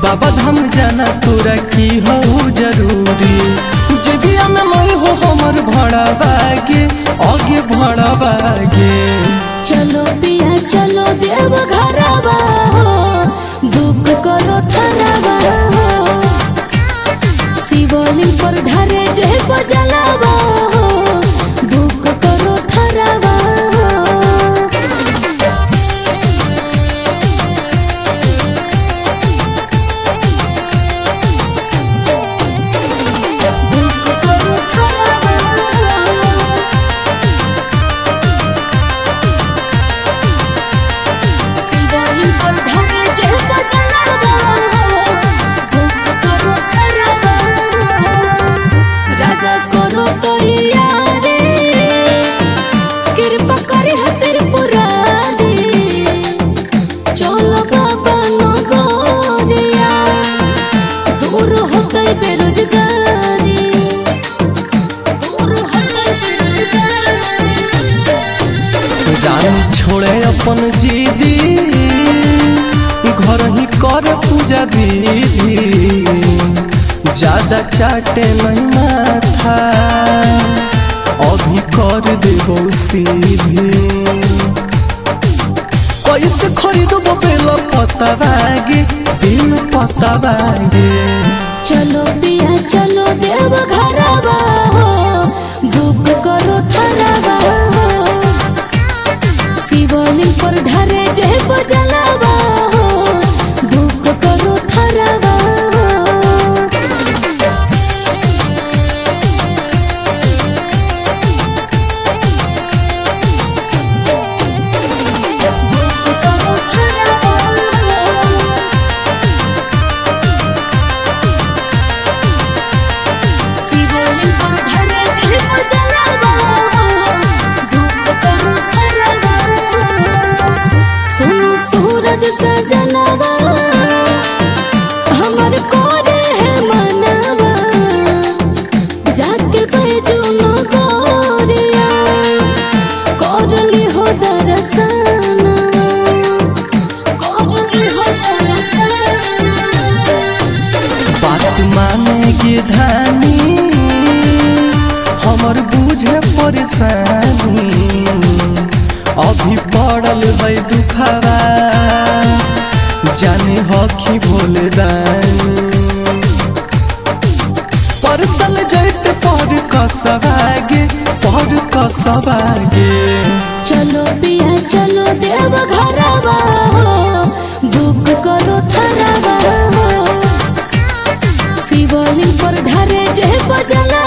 बाबा धाम जाना तोरा की हो जरूरी जगिया में मैं हो हमर भड़ा बागे आगे भड़ा बागे। चलो पिया चलो देव घरवा हो दुख करो थरवा हो शिवलिंग पर ढरे जय बजलवा हो दुख करो थरवा राजा करो तो यारे कृपा करे हतर पुरारी चलो बाबा नगरिया दूर होते बेरोजगारी दूर होते बेरोजगारी। रानी छोड़े अपन जीदी घर ही कर पूजा विधि ज्यादा चाटे नहीं माथा अभी कर देबो सीधी। कैसे खरीदबो बेल पता बागे बिन पता बागे। चलो पिया चलो देव घरवा हो दुख करो थरवा हो शिवलिंग पर ढरे जय बजलवा हो दुख करो थरवा सजनवा हमर कोरे है मनवा जाके बैजू न गोरिया कोरली हो दरसना कोरली हो दरसना। बात माने के धानी हमर बुझे परेशानी अभी पड़ल है दुखवा जाने हखी भोले दानी परसल जैत पर कसवागे पर कसवागे। चलो पिया चलो देव घरवा हो दुख करो थरवा हो शिवलिंग पर ढरे जय बजला